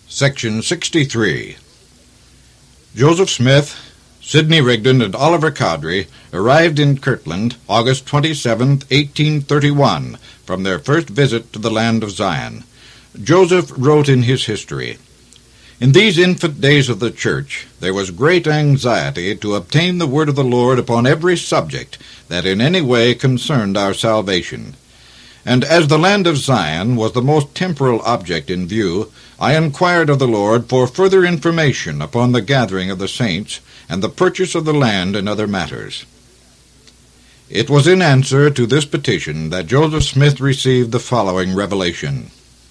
Section 63. Joseph Smith, Sidney Rigdon, and Oliver Cowdery arrived in Kirtland August 27, 1831, from their first visit to the land of Zion. Joseph wrote in his history, "In these infant days of the Church there was great anxiety to obtain the word of the Lord upon every subject that in any way concerned our salvation. And as the land of Zion was the most temporal object in view, I inquired of the Lord for further information upon the gathering of the saints and the purchase of the land and other matters." It was in answer to this petition that Joseph Smith received the following revelation.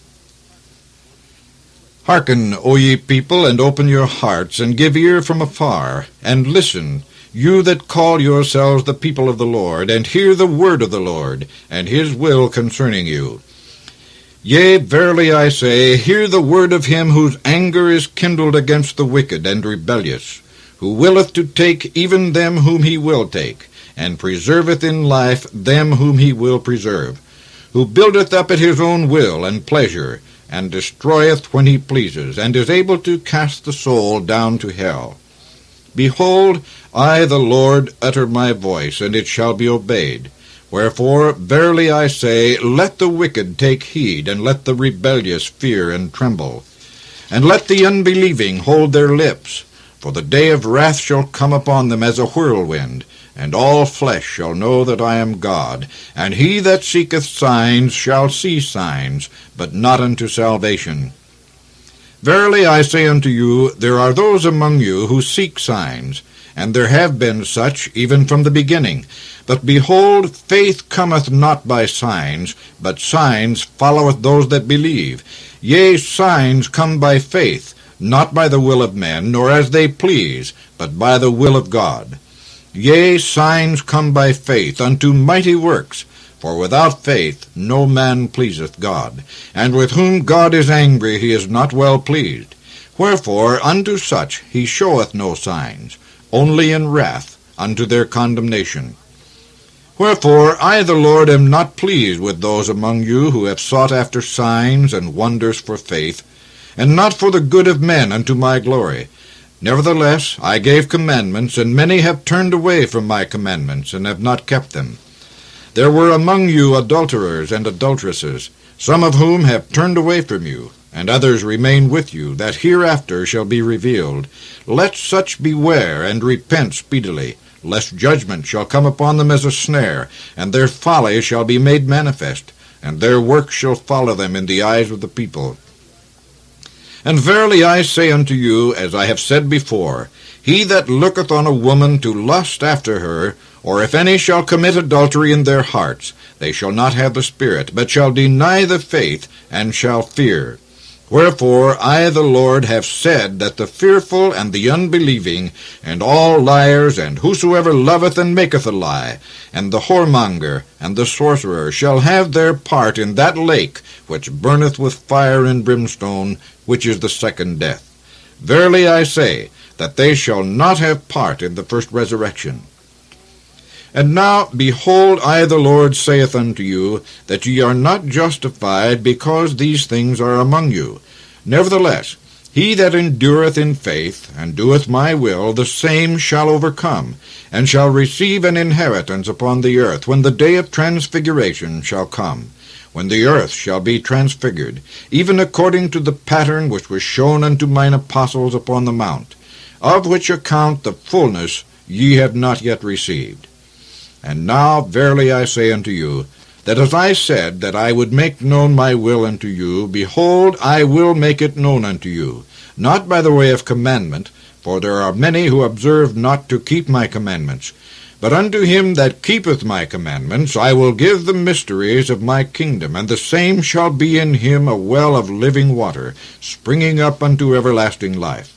"Hearken, O ye people, and open your hearts, and give ear from afar, and listen, you that call yourselves the people of the Lord, and hear the word of the Lord, and his will concerning you. Yea, verily I say, hear the word of him whose anger is kindled against the wicked and rebellious, who willeth to take even them whom he will take, and preserveth in life them whom he will preserve, who buildeth up at his own will and pleasure, and destroyeth when he pleases, and is able to cast the soul down to hell. Behold, I the Lord utter my voice, and it shall be obeyed. Wherefore, verily I say, let the wicked take heed, and let the rebellious fear and tremble. And let the unbelieving hold their lips, for the day of wrath shall come upon them as a whirlwind, and all flesh shall know that I am God. And he that seeketh signs shall see signs, but not unto salvation. Verily I say unto you, there are those among you who seek signs, and there have been such even from the beginning. But behold, faith cometh not by signs, but signs followeth those that believe. Yea, signs come by faith, not by the will of men, nor as they please, but by the will of God. Yea, signs come by faith unto mighty works, for without faith no man pleaseth God. And with whom God is angry he is not well pleased. Wherefore unto such he showeth no signs, only in wrath unto their condemnation. Wherefore I the Lord am not pleased with those among you who have sought after signs and wonders for faith, and not for the good of men unto my glory. Nevertheless I gave commandments, and many have turned away from my commandments, and have not kept them. There were among you adulterers and adulteresses, some of whom have turned away from you, and others remain with you, that hereafter shall be revealed. Let such beware, and repent speedily, lest judgment shall come upon them as a snare, and their folly shall be made manifest, and their works shall follow them in the eyes of the people. And verily I say unto you, as I have said before, he that looketh on a woman to lust after her, or if any shall commit adultery in their hearts, they shall not have the Spirit, but shall deny the faith, and shall fear. Wherefore I the Lord have said that the fearful and the unbelieving, and all liars, and whosoever loveth and maketh a lie, and the whoremonger, and the sorcerer, shall have their part in that lake which burneth with fire and brimstone, which is the second death. Verily I say, that they shall not have part in the first resurrection. And now, behold, I the Lord saith unto you, that ye are not justified because these things are among you. Nevertheless, he that endureth in faith, and doeth my will, the same shall overcome, and shall receive an inheritance upon the earth, when the day of transfiguration shall come, when the earth shall be transfigured, even according to the pattern which was shown unto mine apostles upon the mount, of which account the fullness ye have not yet received. And now verily I say unto you, that as I said that I would make known my will unto you, behold, I will make it known unto you, not by the way of commandment, for there are many who observe not to keep my commandments, but unto him that keepeth my commandments I will give the mysteries of my kingdom, and the same shall be in him a well of living water, springing up unto everlasting life.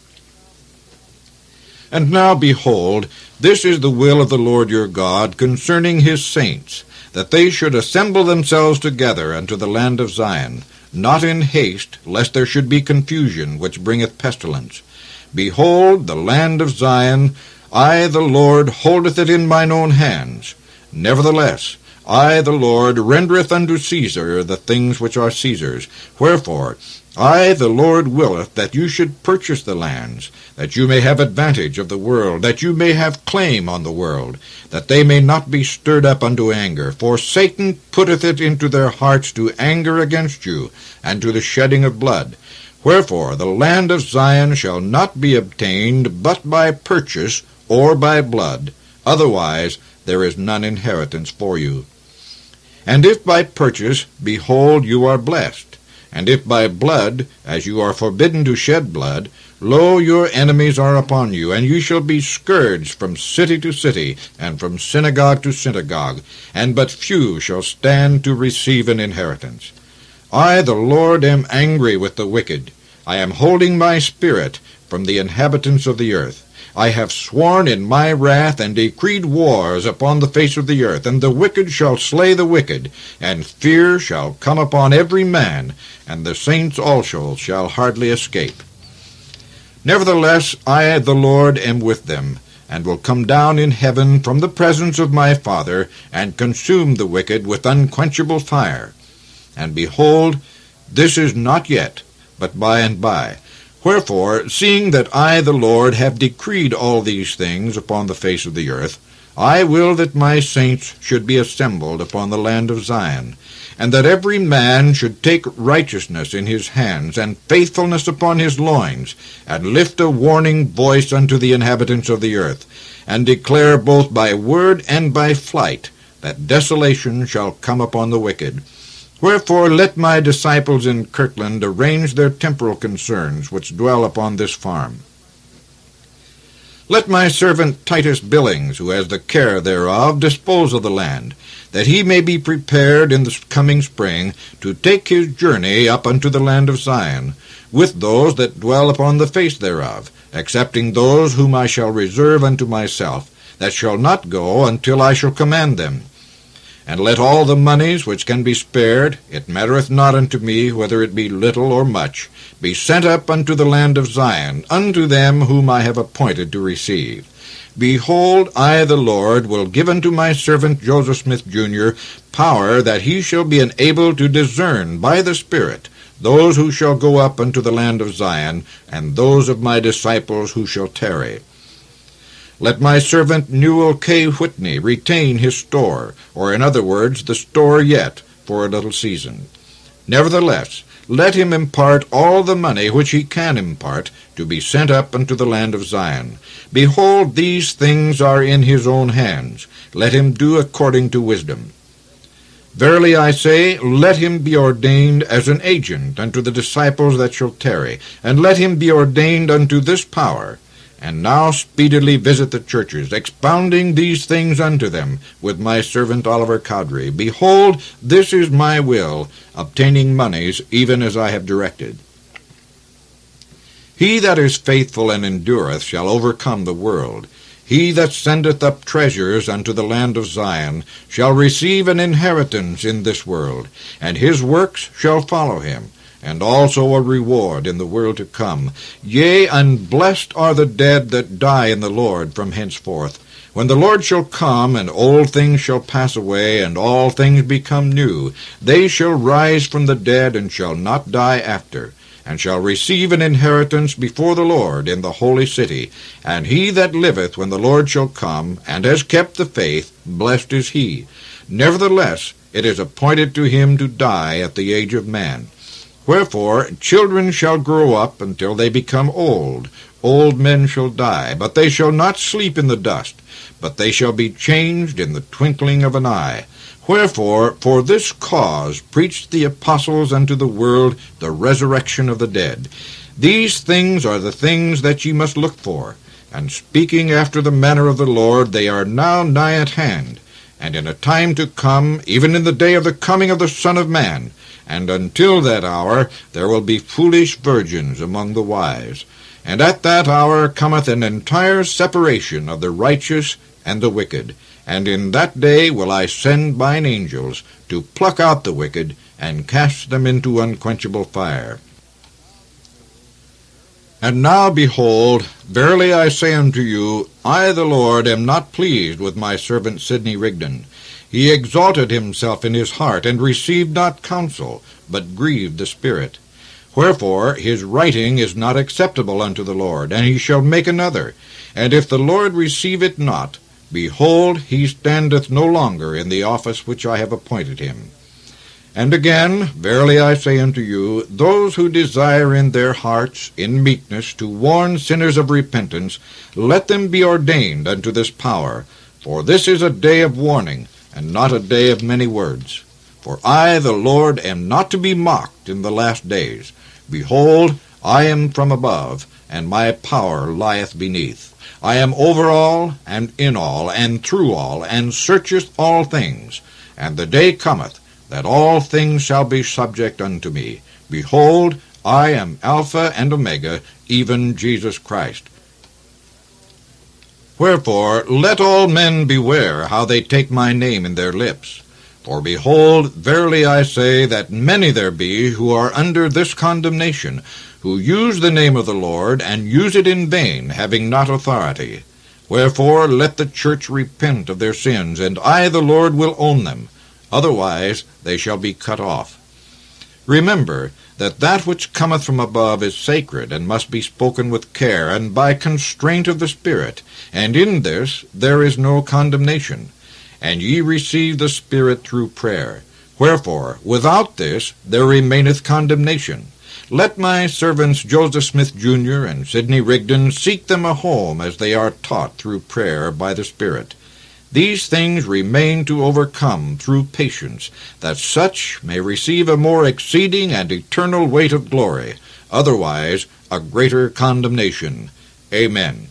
And now, behold, this is the will of the Lord your God concerning his saints, that they should assemble themselves together unto the land of Zion, not in haste, lest there should be confusion, which bringeth pestilence. Behold, the land of Zion, I the Lord holdeth it in mine own hands. Nevertheless, I the Lord rendereth unto Caesar the things which are Caesar's. Wherefore, I, the Lord, willeth that you should purchase the lands, that you may have advantage of the world, that you may have claim on the world, that they may not be stirred up unto anger. For Satan putteth it into their hearts to anger against you, and to the shedding of blood. Wherefore the land of Zion shall not be obtained but by purchase or by blood, otherwise there is none inheritance for you. And if by purchase, behold, you are blessed. And if by blood, as you are forbidden to shed blood, lo, your enemies are upon you, and you shall be scourged from city to city, and from synagogue to synagogue, and but few shall stand to receive an inheritance. I, the Lord, am angry with the wicked. I am holding my spirit from the inhabitants of the earth. I have sworn in my wrath and decreed wars upon the face of the earth, and the wicked shall slay the wicked, and fear shall come upon every man, and the saints also shall hardly escape. Nevertheless, I, the Lord, am with them, and will come down in heaven from the presence of my Father, and consume the wicked with unquenchable fire. And behold, this is not yet, but by and by. Wherefore, seeing that I, the Lord, have decreed all these things upon the face of the earth, I will that my saints should be assembled upon the land of Zion, and that every man should take righteousness in his hands, and faithfulness upon his loins, and lift a warning voice unto the inhabitants of the earth, and declare both by word and by flight that desolation shall come upon the wicked. Wherefore let my disciples in Kirtland arrange their temporal concerns which dwell upon this farm. Let my servant Titus Billings, who has the care thereof, dispose of the land, that he may be prepared in the coming spring to take his journey up unto the land of Zion, with those that dwell upon the face thereof, excepting those whom I shall reserve unto myself, that shall not go until I shall command them. And let all the monies which can be spared, it mattereth not unto me whether it be little or much, be sent up unto the land of Zion, unto them whom I have appointed to receive. Behold, I, the Lord, will give unto my servant Joseph Smith, Jr., power that he shall be enabled to discern by the Spirit those who shall go up unto the land of Zion, and those of my disciples who shall tarry. Let my servant Newell K. Whitney retain his store, or in other words, the store yet, for a little season. Nevertheless, let him impart all the money which he can impart, to be sent up unto the land of Zion. Behold, these things are in his own hands. Let him do according to wisdom. Verily I say, let him be ordained as an agent unto the disciples that shall tarry, and let him be ordained unto this power. And now speedily visit the churches, expounding these things unto them, with my servant Oliver Cowdery. Behold, this is my will, obtaining monies, even as I have directed. He that is faithful and endureth shall overcome the world. He that sendeth up treasures unto the land of Zion shall receive an inheritance in this world, and his works shall follow him, and also a reward in the world to come. Yea, and blessed are the dead that die in the Lord from henceforth. When the Lord shall come, and old things shall pass away, and all things become new, they shall rise from the dead, and shall not die after, and shall receive an inheritance before the Lord in the holy city. And he that liveth when the Lord shall come, and has kept the faith, blessed is he. Nevertheless, it is appointed to him to die at the age of man. Wherefore children shall grow up until they become old. Old men shall die, but they shall not sleep in the dust, but they shall be changed in the twinkling of an eye. Wherefore, for this cause preached the apostles unto the world the resurrection of the dead. These things are the things that ye must look for, and speaking after the manner of the Lord, they are now nigh at hand, and in a time to come, even in the day of the coming of the Son of Man. And until that hour there will be foolish virgins among the wise. And at that hour cometh an entire separation of the righteous and the wicked. And in that day will I send mine angels to pluck out the wicked, and cast them into unquenchable fire. And now, behold, verily I say unto you, I the Lord am not pleased with my servant Sidney Rigdon. He exalted himself in his heart, and received not counsel, but grieved the Spirit. Wherefore his writing is not acceptable unto the Lord, and he shall make another. And if the Lord receive it not, behold, he standeth no longer in the office which I have appointed him. And again, verily I say unto you, those who desire in their hearts, in meekness, to warn sinners of repentance, let them be ordained unto this power. For this is a day of warning, and not a day of many words. For I, the Lord, am not to be mocked in the last days. Behold, I am from above, and my power lieth beneath. I am over all, and in all, and through all, and searcheth all things. And the day cometh, that all things shall be subject unto me. Behold, I am Alpha and Omega, even Jesus Christ. Wherefore, let all men beware how they take my name in their lips. For behold, verily I say that many there be who are under this condemnation, who use the name of the Lord, and use it in vain, having not authority. Wherefore let the church repent of their sins, and I the Lord will own them. Otherwise they shall be cut off. Remember that which cometh from above is sacred, and must be spoken with care, and by constraint of the Spirit. And in this there is no condemnation. And ye receive the Spirit through prayer. Wherefore, without this there remaineth condemnation. Let my servants Joseph Smith, Jr. and Sidney Rigdon seek them a home as they are taught through prayer by the Spirit. These things remain to overcome through patience, that such may receive a more exceeding and eternal weight of glory, otherwise a greater condemnation. Amen.